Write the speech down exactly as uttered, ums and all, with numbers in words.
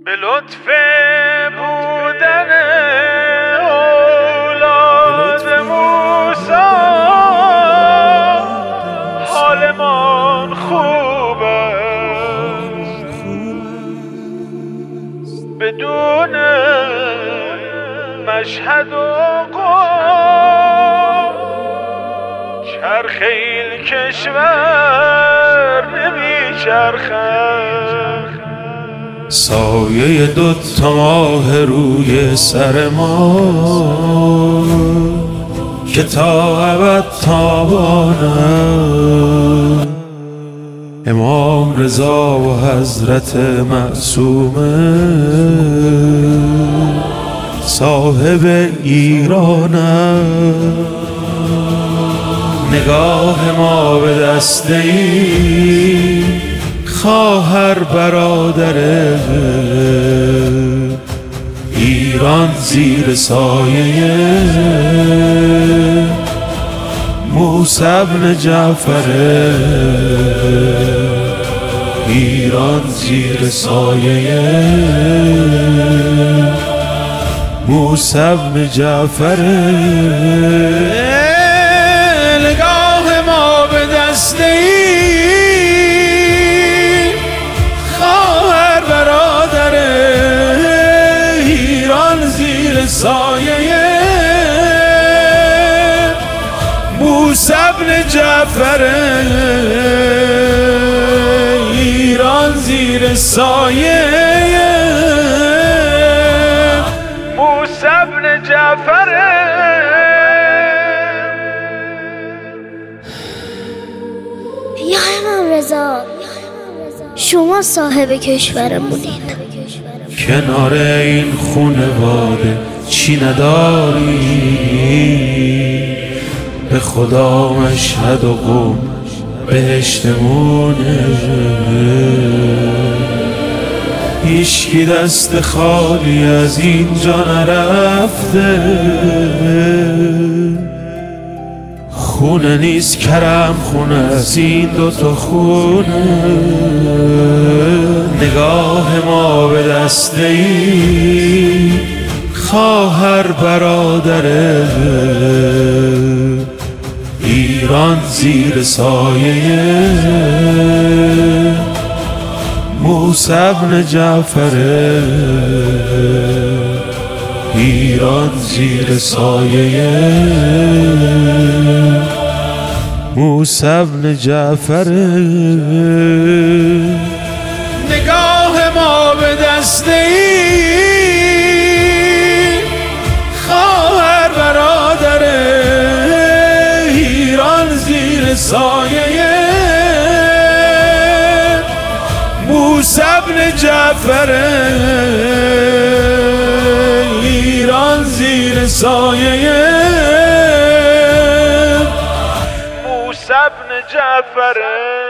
به لطف بودن اولاد موسی حالمان خوب است، بدون مشهد و قوم چرخ این کشور نمی چرخد. سایه دوتا ماه روی سر ما که تا ابد تابانه، امام رضا و حضرت معصومه صاحب ایرانه. نگاه ما به دسته ای خواهر برادره، ایران زیر سایه موسی بن جعفره، ایران زیر سایه موسی بن جعفره. نگاه ما به دسته ای خواهر برادره، ایران زیر سایه موسی بن جعفره، ایران زیر سایه موسی بن جعفره. یا امام رضا، شما صاحب کشورمونید، کنار این خونواده چی نداری؟ به خدا مشهد و قوم بهشتمونه، هیچکی دست خالی از اینجا نرفته. خونه نیست کرم خونه از این دوتا خونه. نگاه ما به دسته ای خواهر برادره، ایران زیر سایه موسی بن جعفره، ایران زیر سایه موسی بن جعفره. نگاه ما به دسته ای خواهر برادره، ایران زیر سایه موسی بن جعفره، ایران زیر سایه موسی بن جعفره.